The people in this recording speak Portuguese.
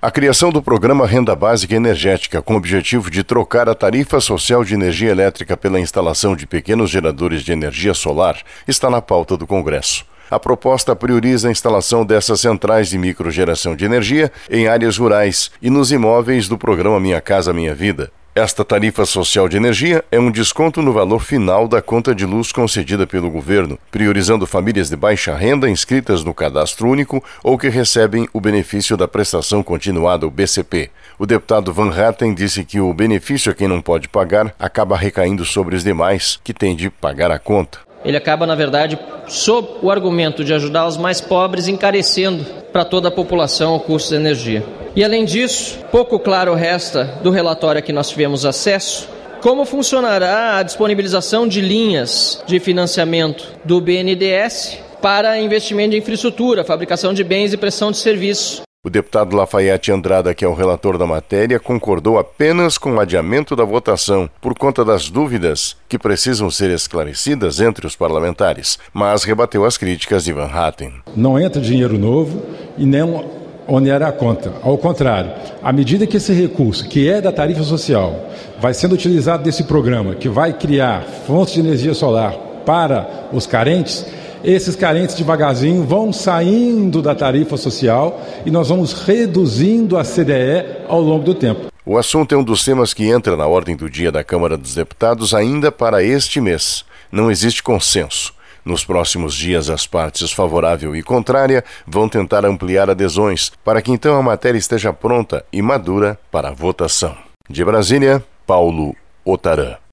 A criação do programa Renda Básica Energética, com o objetivo de trocar a tarifa social de energia elétrica pela instalação de pequenos geradores de energia solar, está na pauta do Congresso. A proposta prioriza a instalação dessas centrais de microgeração de energia em áreas rurais e nos imóveis do programa Minha Casa Minha Vida. Esta tarifa social de energia é um desconto no valor final da conta de luz concedida pelo governo, priorizando famílias de baixa renda inscritas no Cadastro Único ou que recebem o benefício da prestação continuada, o BCP. O deputado Van Hatten disse que o benefício a quem não pode pagar acaba recaindo sobre os demais, que têm de pagar a conta. Ele acaba, na verdade, sob o argumento de ajudar os mais pobres, encarecendo para toda a população o custo da energia. E, além disso, pouco claro resta do relatório a que nós tivemos acesso como funcionará a disponibilização de linhas de financiamento do BNDES para investimento em infraestrutura, fabricação de bens e prestação de serviços. O deputado Lafayette Andrada, que é o relator da matéria, concordou apenas com o adiamento da votação por conta das dúvidas que precisam ser esclarecidas entre os parlamentares, mas rebateu as críticas de Van Hatten. Não entra dinheiro novo e nem onera a conta. Ao contrário, à medida que esse recurso, que é da tarifa social, vai sendo utilizado desse programa, que vai criar fontes de energia solar para os carentes, esses carentes devagarzinho vão saindo da tarifa social e nós vamos reduzindo a CDE ao longo do tempo. O assunto é um dos temas que entra na ordem do dia da Câmara dos Deputados ainda para este mês. Não existe consenso. Nos próximos dias, as partes favorável e contrária vão tentar ampliar adesões para que então a matéria esteja pronta e madura para a votação. De Brasília, Paulo Otarã.